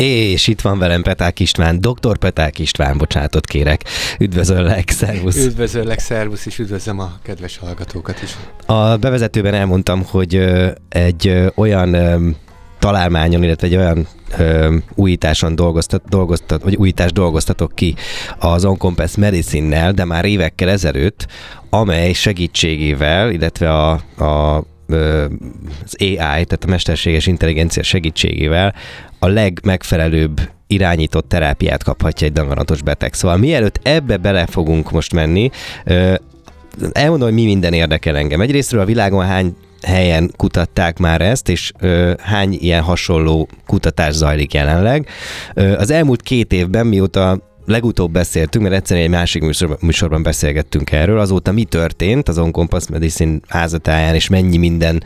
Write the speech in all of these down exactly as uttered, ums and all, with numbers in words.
És itt van velem Peták István, doktor Peták István, bocsánatot kérek. Üdvözöllek, szervusz. Üdvözöllek, szervusz, és üdvözlöm a kedves hallgatókat is. A bevezetőben elmondtam, hogy egy olyan találmányon, illetve egy olyan ö, újításon dolgoztat, dolgoztat, vagy újítást dolgoztatok ki az OnCompass Medicine-nel, de már évekkel ezelőtt, amely segítségével, illetve a, a, az á i, tehát a mesterséges intelligencia segítségével a legmegfelelőbb irányított terápiát kaphatja egy daganatos beteg. Szóval mielőtt ebbe bele fogunk most menni, elmondom, hogy mi minden érdekel engem. Egyrésztről a világon hány helyen kutatták már ezt, és ö, hány ilyen hasonló kutatás zajlik jelenleg. Ö, az elmúlt két évben, mióta legutóbb beszéltünk, mert egyszerűen egy másik műsorban, műsorban beszélgettünk erről, azóta mi történt az OnCompass Medicine házatáján, és mennyi minden,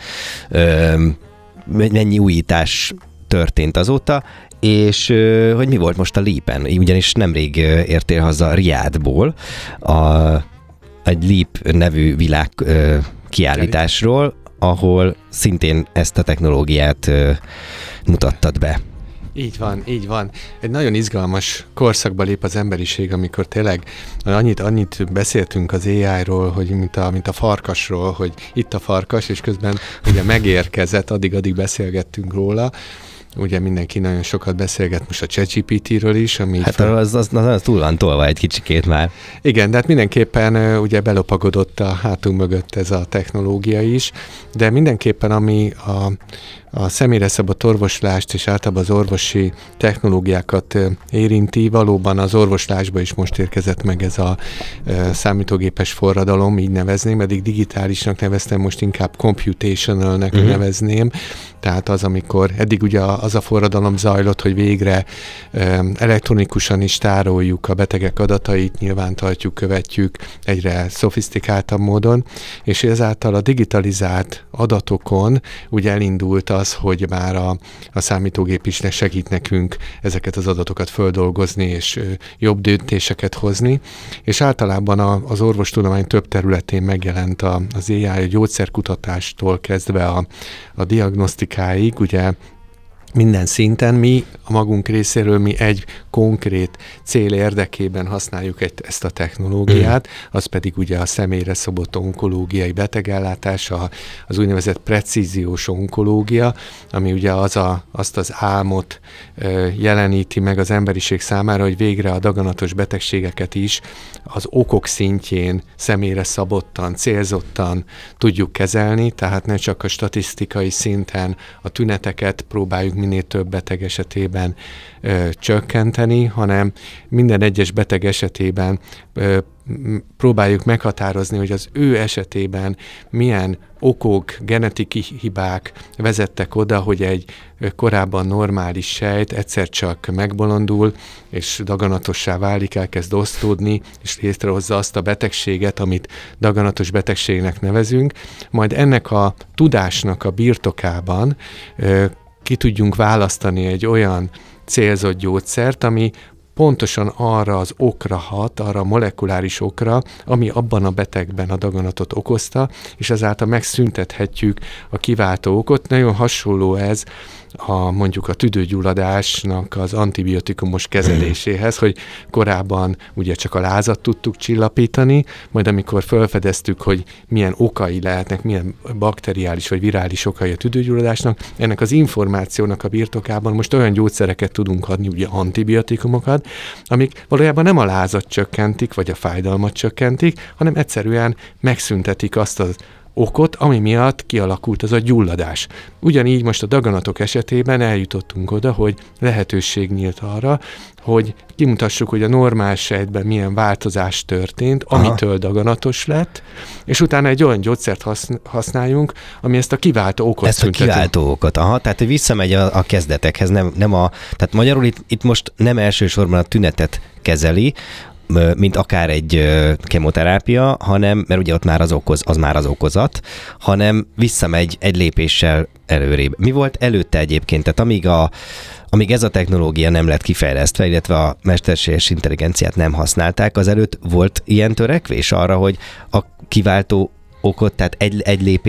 ö, mennyi újítás történt azóta, és ö, hogy mi volt most a Leap-en. Ugyanis nemrég értél haza Riadból a, egy Leap nevű világ ö, kiállításról, ahol szintén ezt a technológiát ö, mutattad be. Így van, így van. Egy nagyon izgalmas korszakba lép az emberiség, amikor tényleg annyit, annyit beszéltünk az á i-ról, hogy mint a, mint a farkasról, hogy itt a farkas, és közben ugye megérkezett, addig-addig beszélgettünk róla. Ugye mindenki nagyon sokat beszélget most a ChatGPT-ről is. Ami hát fel... az, az, az, az túl van tolva egy kicsikét már. Igen, de hát mindenképpen ugye belopagodott a hátunk mögött ez a technológia is, de mindenképpen ami a, a személyre szabott orvoslást és általában az orvosi technológiákat érinti, valóban az orvoslásba is most érkezett meg ez a e, számítógépes forradalom, így nevezném, eddig digitálisnak neveztem, most inkább computationalnek uh-huh. nevezném, tehát az, amikor eddig ugye az a forradalom zajlott, hogy végre e, elektronikusan is tároljuk a betegek adatait, nyilvántartjuk, követjük egyre szofisztikáltabb módon, és ezáltal a digitalizált adatokon ugye elindult az, hogy már a, a számítógép is segít nekünk ezeket az adatokat földolgozni és ö, jobb döntéseket hozni, és általában a, az orvostudomány több területén megjelent a, az á i, a gyógyszerkutatástól kezdve a, a diagnosztikáig, ugye minden szinten mi a magunk részéről mi egy konkrét cél érdekében használjuk egy, ezt a technológiát, az pedig ugye a személyre szabott onkológiai betegellátás, a, az úgynevezett precíziós onkológia, ami ugye az a, azt az álmot ö, jeleníti meg az emberiség számára, hogy végre a daganatos betegségeket is az okok szintjén személyre szabottan, célzottan tudjuk kezelni, tehát ne csak a statisztikai szinten a tüneteket próbáljuk minél több beteg esetében ö, csökkenteni, hanem minden egyes beteg esetében ö, próbáljuk meghatározni, hogy az ő esetében milyen okok, genetikai hibák vezettek oda, hogy egy korábban normális sejt egyszer csak megbolondul, és daganatossá válik, elkezd osztódni, és létrehozza azt a betegséget, amit daganatos betegségnek nevezünk. Majd ennek a tudásnak a birtokában ö, ki tudjunk választani egy olyan célzott gyógyszert, ami pontosan arra az okra hat, arra a molekuláris okra, ami abban a betegben a daganatot okozta, és ezáltal megszüntethetjük a kiváltó okot. Nagyon hasonló ez a, mondjuk a tüdőgyulladásnak az antibiotikumos kezeléséhez, hogy korábban ugye csak a lázat tudtuk csillapítani, majd amikor felfedeztük, hogy milyen okai lehetnek, milyen bakteriális vagy virális okai a tüdőgyulladásnak, ennek az információnak a birtokában most olyan gyógyszereket tudunk adni, ugye antibiotikumokat, amik valójában nem a lázat csökkentik, vagy a fájdalmat csökkentik, hanem egyszerűen megszüntetik azt az okot, ami miatt kialakult az a gyulladás. Ugyanígy most a daganatok esetében eljutottunk oda, hogy lehetőség nyílt arra, hogy kimutassuk, hogy a normál sejtben milyen változás történt, amitől Aha. daganatos lett, és utána egy olyan gyógyszert használjunk, ami ezt a kiváltó okot ezt szünteti. Ezt a kiváltó okot, aha, tehát hogy visszamegy a, a kezdetekhez, nem, nem a, tehát magyarul itt, itt most nem elsősorban a tünetet kezeli, mint akár egy kemoterápia, hanem, mert ugye ott már az okoz, az már az okozat, hanem visszamegy egy lépéssel előrébb. Mi volt előtte egyébként? Tehát amíg, a, amíg ez a technológia nem lett kifejlesztve, illetve a mesterséges intelligenciát nem használták, azelőtt volt ilyen törekvés arra, hogy a kiváltó okot, tehát egy, egy lépést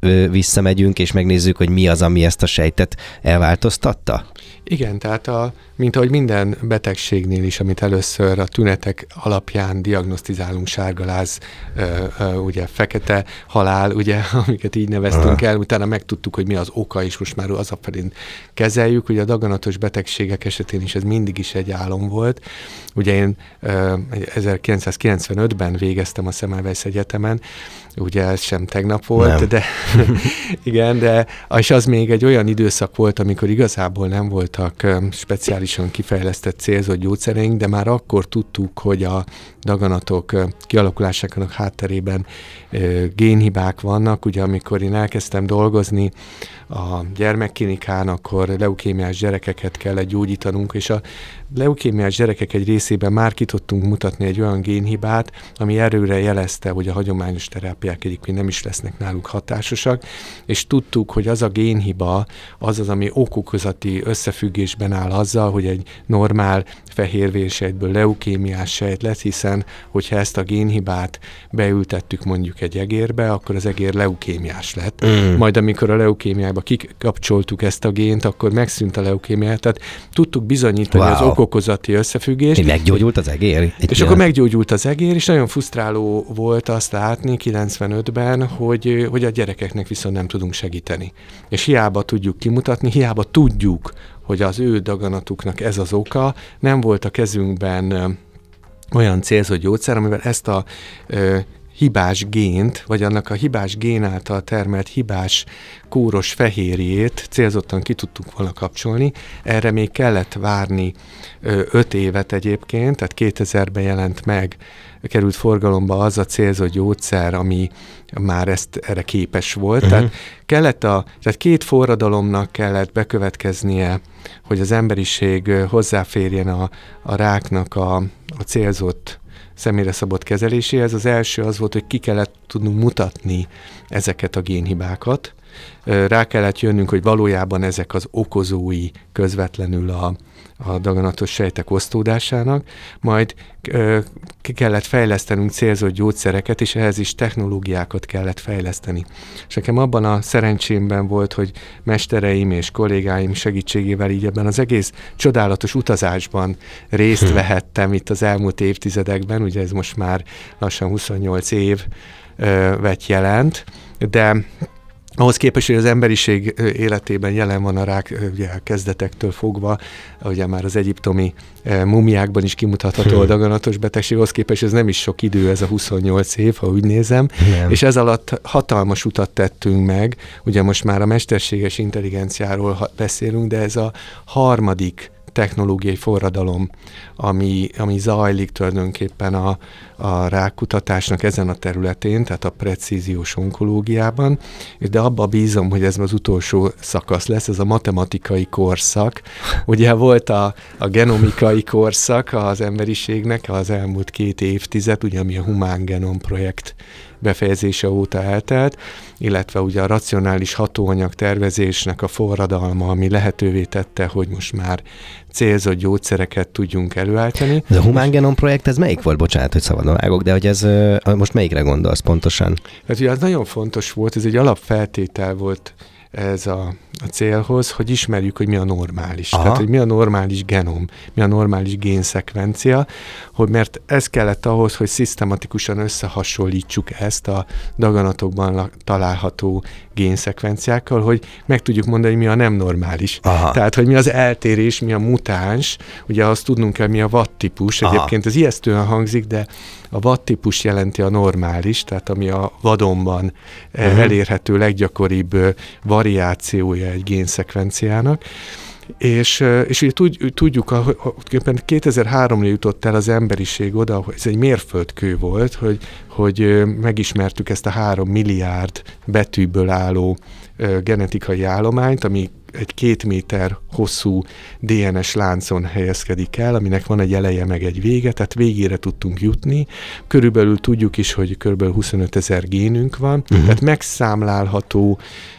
visszamegyünk, és megnézzük, hogy mi az, ami ezt a sejtet elváltoztatta? Igen, tehát a, mint ahogy minden betegségnél is, amit először a tünetek alapján diagnosztizálunk, sárgaláz, ö, ö, ugye fekete halál, ugye, amiket így neveztünk el, utána megtudtuk, hogy mi az oka, és most már az a felén kezeljük. Ugye a daganatos betegségek esetén is ez mindig is egy álom volt. Ugye én ö, ezerkilencszázkilencvenötben végeztem a Semmelweis Egyetemen, ugye ez sem tegnap volt, nem. de igen, de és az még egy olyan időszak volt, amikor igazából nem voltak speciálisan kifejlesztett célzott gyógyszereink, de már akkor tudtuk, hogy a daganatok kialakulásának hátterében génhibák vannak. Ugye amikor én elkezdtem dolgozni a gyermekklinikán, akkor leukémiás gyerekeket kellett gyógyítanunk, és a leukémiás gyerekek egy részében már ki tudtunk mutatni egy olyan génhibát, ami erőre jelezte, hogy a hagyományos terápiák egyébként nem is lesznek náluk hatásosak, és tudtuk, hogy az a génhiba az az, ami okokozati összefüggésben áll azzal, hogy egy normál fehérvérsejtből leukémiás sejt lesz, hiszen hogyha ezt a génhibát beültettük mondjuk egy egérbe, akkor az egér leukémiás lett. Mm. Majd amikor a leukémiába kikapcsoltuk ezt a gént, akkor megszűnt a leukémia, tehát tudtuk bizonyítani wow. az okokozati összefüggést. Mi meggyógyult az egér? És ilyen. Akkor meggyógyult az egér, és nagyon frusztráló volt azt látni kilencvenötben, hogy, hogy a gyerekeknek viszont nem tudunk segíteni. És hiába tudjuk kimutatni, hiába tudjuk, hogy az ő daganatuknak ez az oka, nem volt a kezünkben olyan célzott gyógyszer, amivel ezt a ö, hibás gént, vagy annak a hibás gén által termelt hibás kóros fehérjét célzottan ki tudtuk volna kapcsolni. Erre még kellett várni ö, öt évet egyébként, tehát kétezerben jelent meg, került forgalomba az a célzott gyógyszer, ami már ezt erre képes volt. Uh-huh. Tehát, kellett a, tehát két forradalomnak kellett bekövetkeznie, hogy az emberiség hozzáférjen a, a ráknak a, a célzott személyre szabott kezeléséhez. Az első az volt, hogy ki kellett tudnunk mutatni ezeket a génhibákat. Rá kellett jönnünk, hogy valójában ezek az okozói közvetlenül a, a daganatos sejtek osztódásának, majd ö, ki kellett fejlesztenünk célzott gyógyszereket, és ehhez is technológiákat kellett fejleszteni. És nekem abban a szerencsémben volt, hogy mestereim és kollégáim segítségével így ebben az egész csodálatos utazásban részt vehettem itt az elmúlt évtizedekben, ugye ez most már lassan huszonnyolc év ö, vett jelent, de ahhoz képest, hogy az emberiség életében jelen van a rák, ugye a kezdetektől fogva, ugye már az egyiptomi mumiákban is kimutatható a daganatos betegség, ahhoz képest ez nem is sok idő, ez a huszonnyolc év, ha úgy nézem, nem. És ez alatt hatalmas utat tettünk meg, ugye most már a mesterséges intelligenciáról beszélünk, de ez a harmadik technológiai forradalom, ami, ami zajlik tulajdonképpen a, a rákkutatásnak ezen a területén, tehát a precíziós onkológiában, de abba bízom, hogy ez az utolsó szakasz lesz, ez a matematikai korszak. Ugye volt a, a genomikai korszak az emberiségnek az elmúlt két évtized, ugye ami a Humán Genom projekt befejezése óta eltelt, illetve ugye a racionális hatóanyag tervezésnek a forradalma, ami lehetővé tette, hogy most már célzott gyógyszereket tudjunk előállítani. Ez a Humán Genom projekt, ez melyik volt? Bocsánat, hogy szabadon vágok, de hogy ez most melyikre gondolsz pontosan? Hát ugye az nagyon fontos volt, ez egy alapfeltétel volt ez a, a célhoz, hogy ismerjük, hogy mi a normális. Aha. Tehát, hogy mi a normális genom, mi a normális génszekvencia, hogy mert ez kellett ahhoz, hogy szisztematikusan összehasonlítsuk ezt a daganatokban található génszekvenciákkal, hogy meg tudjuk mondani, hogy mi a nem normális. Aha. Tehát, hogy mi az eltérés, mi a mutáns, ugye azt tudnunk kell, mi a vadtípus. Egyébként ez ijesztően hangzik, de a vadtípus jelenti a normális, tehát ami a vadonban uh-huh. elérhető leggyakoribb variációja egy génszekvenciának. És, és ugye tudjuk, hogy kétezer-háromra jutott el az emberiség oda, hogy ez egy mérföldkő volt, hogy, hogy megismertük ezt a három milliárd betűből álló genetikai állományt, ami egy két méter hosszú dé en es láncon helyezkedik el, aminek van egy eleje meg egy vége, tehát végére tudtunk jutni. Körülbelül tudjuk is, hogy körülbelül huszonöt ezer génünk van, uh-huh. tehát megszámlálható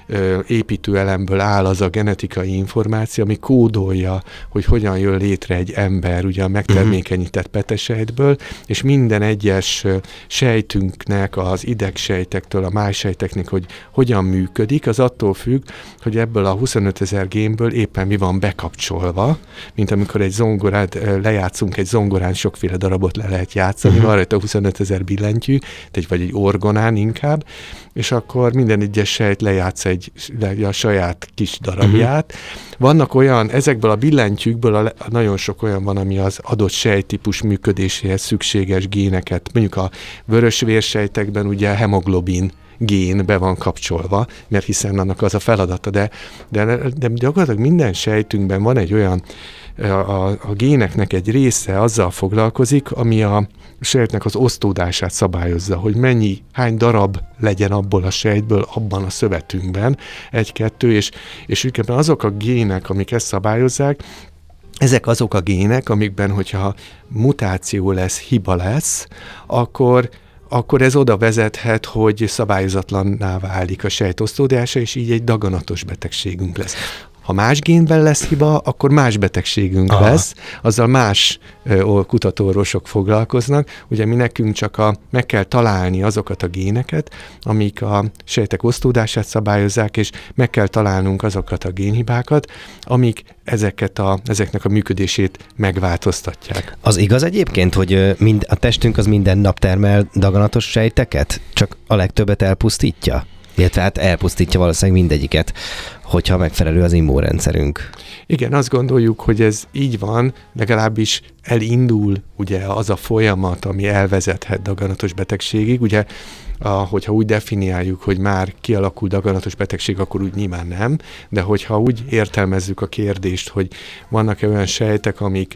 építőelemből áll az a genetikai információ, ami kódolja, hogy hogyan jön létre egy ember, ugye a megtermékenyített petesejtből, és minden egyes sejtünknek, az idegsejtektől, a májsejteknek, hogy hogyan működik, az attól függ, hogy ebből a huszonöt ezer génből éppen mi van bekapcsolva, mint amikor egy zongorát lejátszunk, egy zongorán sokféle darabot le lehet játszani, uh-huh. van rajta huszonöt ezer billentyű, vagy egy orgonán inkább, és akkor minden egyes sejt lejátsz egy a saját kis darabját. Uh-huh. Vannak olyan, ezekből a billentyűkből a, a nagyon sok olyan van, ami az adott sejttípus működéséhez szükséges géneket, mondjuk a vörös vérsejtekben ugye a hemoglobin gén be van kapcsolva, mert hiszen annak az a feladata, de, de, de gyakorlatilag minden sejtünkben van egy olyan, a, a, a géneknek egy része azzal foglalkozik, ami a sejtnek az osztódását szabályozza, hogy mennyi, hány darab legyen abból a sejtből, abban a szövetünkben, egy-kettő, és, és azok a gének, amik ezt szabályozzák, ezek azok a gének, amikben, hogyha mutáció lesz, hiba lesz, akkor akkor ez oda vezethet, hogy szabályozatlanná válik a sejtosztódása, és így egy daganatos betegségünk lesz. Ha más génben lesz hiba, akkor más betegségünk Aha. lesz, azzal más ö, kutatóorvosok foglalkoznak. Ugye mi nekünk csak a, meg kell találni azokat a géneket, amik a sejtek osztódását szabályozzák, és meg kell találnunk azokat a génhibákat, amik ezeket a, ezeknek a működését megváltoztatják. Az igaz egyébként, hogy mind, a testünk az minden nap termel daganatos sejteket, csak a legtöbbet elpusztítja? Illetve hát elpusztítja valószínűleg mindegyiket, hogyha megfelelő az immunrendszerünk. Igen, azt gondoljuk, hogy ez így van, legalábbis elindul ugye az a folyamat, ami elvezethet daganatos betegségig. Ugye, a, hogyha úgy definiáljuk, hogy már kialakul daganatos betegség, akkor úgy nyilván nem, de hogyha úgy értelmezzük a kérdést, hogy vannak-e olyan sejtek, amik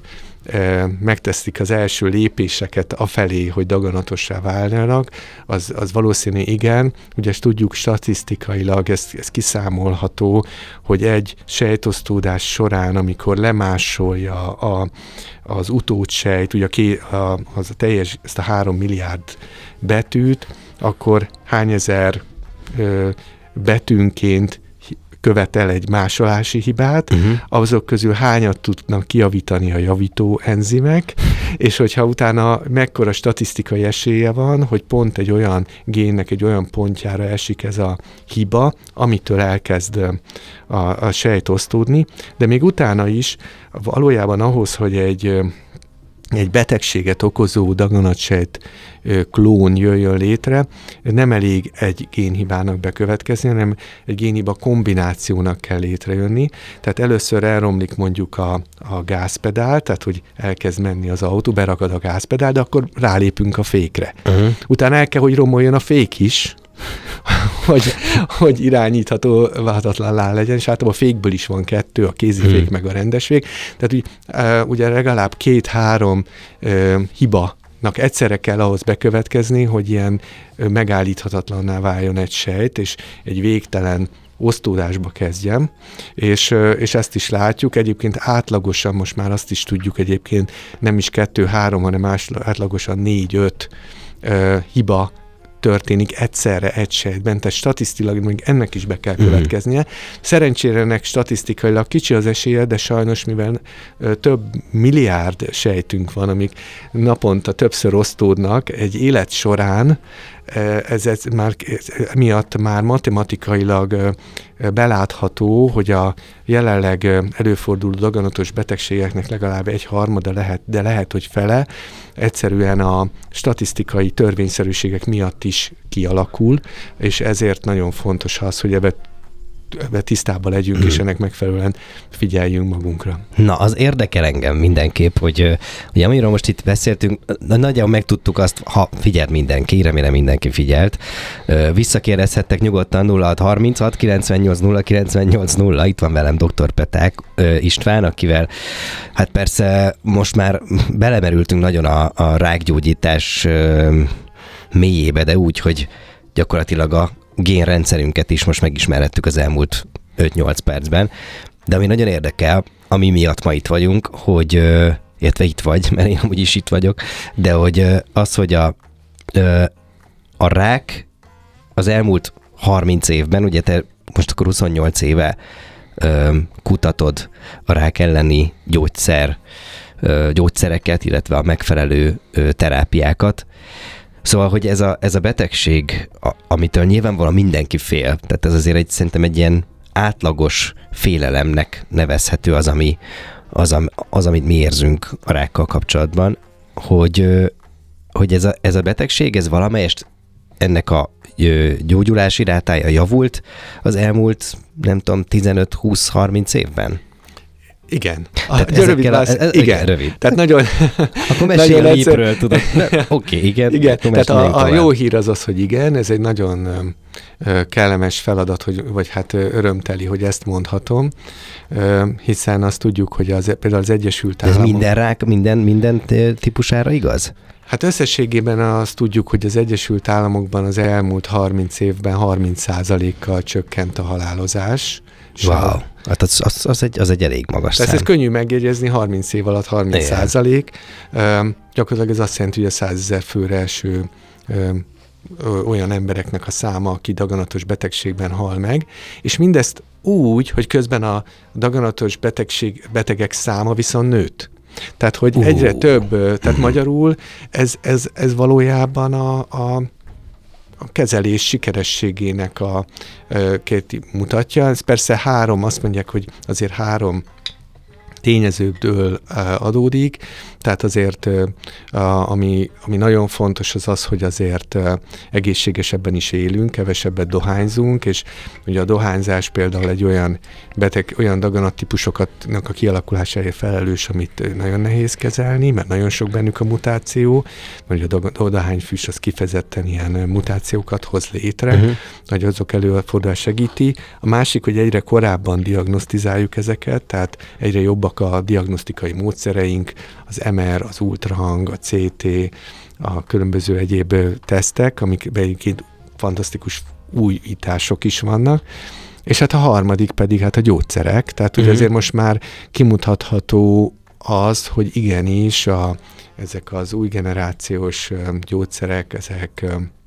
megteszik az első lépéseket afelé, hogy daganatossá válnának, az, az valószínű igen. Ugye ezt tudjuk statisztikailag, ez, ez kiszámolható, hogy egy sejtosztódás során, amikor lemásolja a, az utódsejt, ugye a ké, a, az a teljes, ezt a három milliárd betűt, akkor hány ezer ö, betűnként követel egy másolási hibát, uh-huh. azok közül hányat tudnak kijavítani a javító enzimek, és hogyha utána mekkora statisztikai esélye van, hogy pont egy olyan génnek egy olyan pontjára esik ez a hiba, amitől elkezd a, a sejt osztódni, de még utána is valójában ahhoz, hogy egy egy betegséget okozó daganatsejt klón jöjjön létre, nem elég egy génhibának bekövetkezni, hanem egy génhiba kombinációnak kell létrejönni. Tehát először elromlik mondjuk a, a gázpedál, tehát hogy elkezd menni az autó, beragad a gázpedál, de akkor rálépünk a fékre. Uh-huh. Utána el kell, hogy romoljon a fék is, hogy, hogy irányítható, váltatlanná legyen, és általában a fékből is van kettő, a kézifék hmm. meg a rendes fék. Tehát úgy, uh, ugye legalább két-három uh, hibanak egyszerre kell ahhoz bekövetkezni, hogy ilyen uh, megállíthatatlanná váljon egy sejt, és egy végtelen osztódásba kezdjem, és, uh, és ezt is látjuk. Egyébként átlagosan most már azt is tudjuk egyébként nem is kettő-három, hanem átlagosan négy-öt uh, hiba történik egyszerre egy sejtben, tehát statisztikailag még ennek is be kell következnie. Mm. Szerencsére ennek statisztikailag kicsi az esélye, de sajnos, mivel ö, több milliárd sejtünk van, amik naponta többször osztódnak egy élet során, ez, ez már miatt már matematikailag belátható, hogy a jelenleg előforduló daganatos betegségeknek legalább egy harmada lehet, de lehet, hogy fele egyszerűen a statisztikai törvényszerűségek miatt is kialakul, és ezért nagyon fontos az, hogy ebbe ebbe tisztában legyünk, hmm. és ennek megfelelően figyeljünk magunkra. Na, az érdekel engem mindenképp, hogy ugye amiről most itt beszéltünk, nagyjából megtudtuk azt, ha figyelt mindenki, remélem mindenki figyelt, visszakérdezhettek nyugodtan nulla hat harminchat kilencvennyolc nulla kilencvennyolc nulla, itt van velem doktor Peták István, akivel hát persze most már belemerültünk nagyon a, a rákgyógyítás mélyébe, de úgy, hogy gyakorlatilag a génrendszerünket is most megismerhettük az elmúlt öt-nyolc percben. De ami nagyon érdekel, ami miatt ma itt vagyunk, hogy, illetve itt vagy, mert én amúgy is itt vagyok, de hogy az, hogy a, a rák az elmúlt harminc évben, ugye te most akkor huszonnyolc éve kutatod a rák elleni gyógyszer, gyógyszereket, illetve a megfelelő terápiákat. Szóval, hogy ez a, ez a betegség, a, amitől nyilvánvalóan mindenki fél, tehát ez azért egy, szerintem egy ilyen átlagos félelemnek nevezhető az, ami, az, az, amit mi érzünk a rákkal kapcsolatban, hogy, hogy ez, a, ez a betegség, ez valamelyest ennek a gyógyulási rátája javult az elmúlt, nem tudom, tizenöt-húsz-harminc évben? Igen. Tehát rövid a, ez, ez, igen. igen, rövid. Tehát nagyon... Akkor mesélj a hírről, tudod. Oké, okay, igen. Igen, tehát a, a jó hír az az, hogy igen, ez egy nagyon ö, kellemes feladat, hogy, vagy hát örömteli, hogy ezt mondhatom, ö, hiszen azt tudjuk, hogy az, például az Egyesült Államok... Ez minden rák, minden, minden típusára igaz? Hát összességében azt tudjuk, hogy az Egyesült Államokban az elmúlt harminc évben harminc százalékkal csökkent a halálozás. Wow, hát az, az, az, egy, az egy elég magas Tehát szám. ez könnyű megjegyezni, harminc év alatt harminc százalék. Ö, gyakorlatilag ez azt jelenti, hogy a százezer főre eső ö, ö, olyan embereknek a száma, aki daganatos betegségben hal meg, és mindezt úgy, hogy közben a daganatos betegség, betegek száma viszont nőtt. Tehát, hogy uh. egyre több, tehát magyarul ez, ez, ez valójában a, a, a kezelés sikerességének a, a két mutatja. Ez persze három, azt mondják, hogy azért három tényezőből adódik, tehát azért ami, ami nagyon fontos az az, hogy azért egészségesebben is élünk, kevesebbet dohányzunk, és ugye a dohányzás például egy olyan beteg, olyan daganattípusoknak a kialakulásáért felelős, amit nagyon nehéz kezelni, mert nagyon sok bennük a mutáció, mert a dohányfüst az kifejezetten ilyen mutációkat hoz létre, uh-huh. hogy azok előfordulás segíti. A másik, hogy egyre korábban diagnosztizáljuk ezeket, tehát egyre jobbak a diagnosztikai módszereink, az em er, az ultrahang, a cé té, a különböző egyéb tesztek, amikben egyébként fantasztikus újítások is vannak. És hát a harmadik pedig hát a gyógyszerek, tehát uh-huh. ugye azért most már kimutatható az, hogy igenis a, ezek az új generációs gyógyszerek, ezek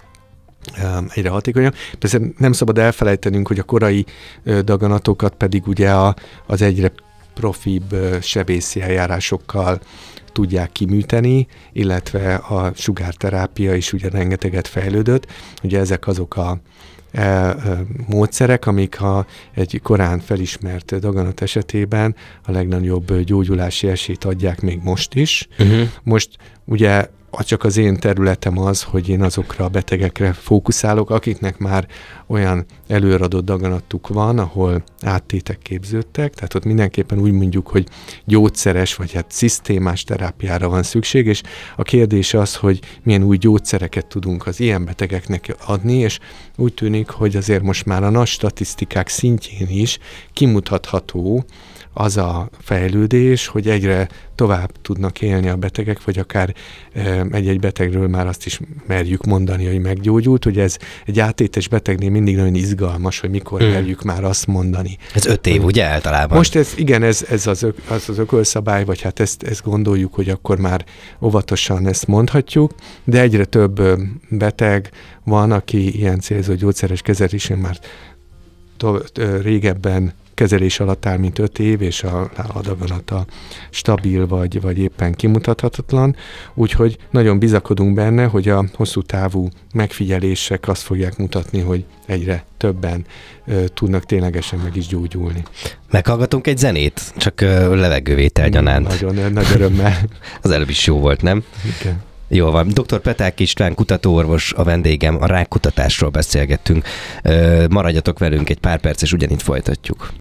egyre hatékonyabb. Persze nem szabad elfelejtenünk, hogy a korai daganatokat pedig ugye a, az egyre profibb sebészi eljárásokkal tudják kiműteni, illetve a sugárterápia is ugye rengeteget fejlődött. Ugye ezek azok a e, e, módszerek, amik a, egy korán felismert daganat esetében a legnagyobb gyógyulási esélyt adják még most is. Uh-huh. Most ugye csak az én területem az, hogy én azokra a betegekre fókuszálok, akiknek már olyan előradott daganatuk van, ahol áttétek képződtek, tehát ott mindenképpen úgy mondjuk, hogy gyógyszeres, vagy hát szisztémás terápiára van szükség, és a kérdés az, hogy milyen új gyógyszereket tudunk az ilyen betegeknek adni, és úgy tűnik, hogy azért most már a nagy statisztikák szintjén is kimutatható az a fejlődés, hogy egyre tovább tudnak élni a betegek, vagy akár egy-egy betegről már azt is merjük mondani, hogy meggyógyult. Ugye ez egy áttétes betegnél mindig nagyon izgalmas, hogy mikor hmm. merjük már azt mondani. Ez öt év, ugye általában? Most ez, igen, ez, ez az, ök, az az ökölszabály, vagy hát ezt, ezt gondoljuk, hogy akkor már óvatosan ezt mondhatjuk, de egyre több beteg van, aki ilyen célzó gyógyszeres kezelésén már to- régebben kezelés alatt áll, mint öt év, és a, a daganata stabil, vagy, vagy éppen kimutathatatlan. Úgyhogy nagyon bizakodunk benne, hogy a hosszú távú megfigyelések azt fogják mutatni, hogy egyre többen ö, tudnak ténylegesen meg is gyógyulni. Meghallgatunk egy zenét, csak ö, levegővétel gyanánt. Nagyon nagy örömmel. Az előbb is jó volt, nem? Igen. Jól van. doktor Peták István kutatóorvos a vendégem, a rákkutatásról beszélgettünk. Maradjatok velünk egy pár perc, és ugyanitt folytatjuk.